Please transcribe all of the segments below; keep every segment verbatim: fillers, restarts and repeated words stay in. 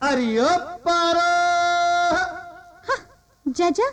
अरे ओ पारो जा जा।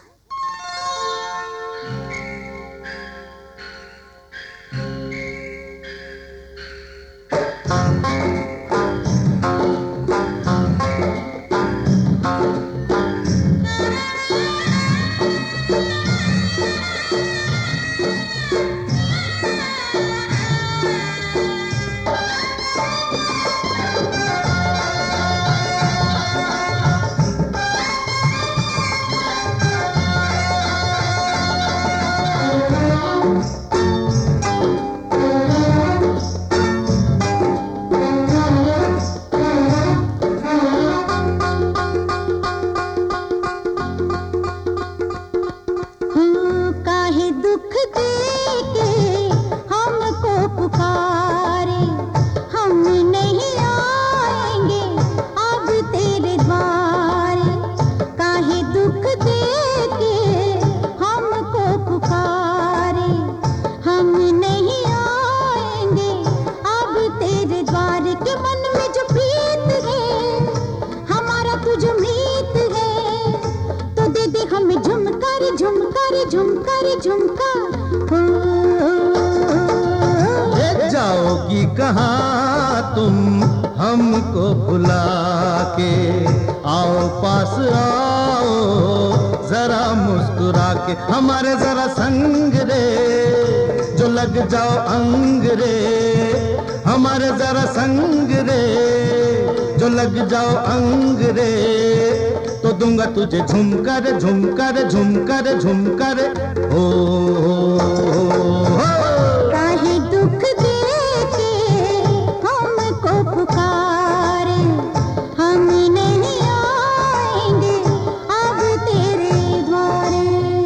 जाओगी कहाँ तुम हमको भुला के, आओ पास आओ जरा मुस्कुरा के, हमारे जरा संग रे जो लग जाओ अंग रे, हमारे जरा संग रे जो लग जाओ अंग रे, तो दूंगा तुझे झुमकर झुमकर झुमकर झुमकर ओ, ओ, ओ, ओ। काहे दुख देके हमको पुकारे, हम नहीं आएंगे अब तेरे द्वारे।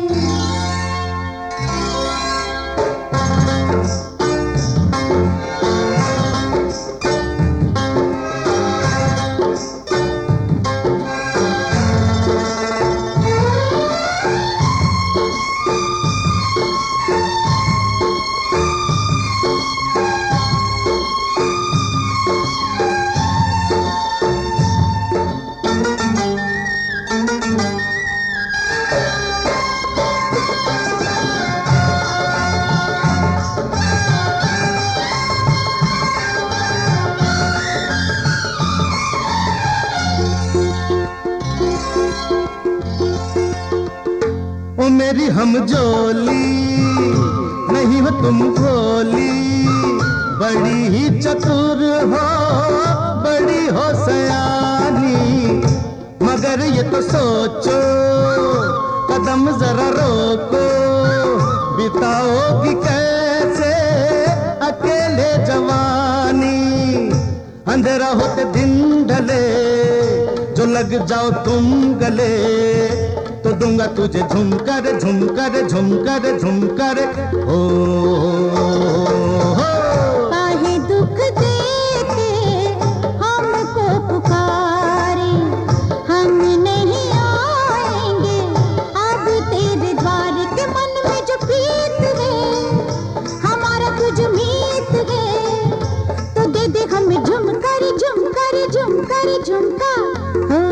ओ मेरी हमजोली नहीं हो तुम भोली, बड़ी ही चतुर हो बड़ी हो सयानी, मगर ये तो सोचो कदम जरा रोको, बिताओगी कैसे अकेले जवानी, अंधेरा होते दिन ढले जो लग जाओ तुम गले, तो दूंगा तुझे झुमकर झुमकर झुमकर झुमकर ओ, ओ, ओ। काहे दुख देके हमको पुकारे, हम नहीं आएंगे अब तेरे द्वार के, मन में जो प्रीत है हमारा तुझ मीत है, तो दे दे हमें झुमकर झुमकर झुमकर झुमका हो।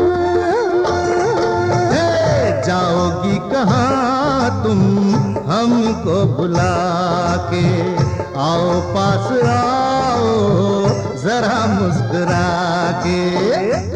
जाओगी कहाँ तुम हमको भुला के, आओ पास आओ जरा मुस्कुरा के।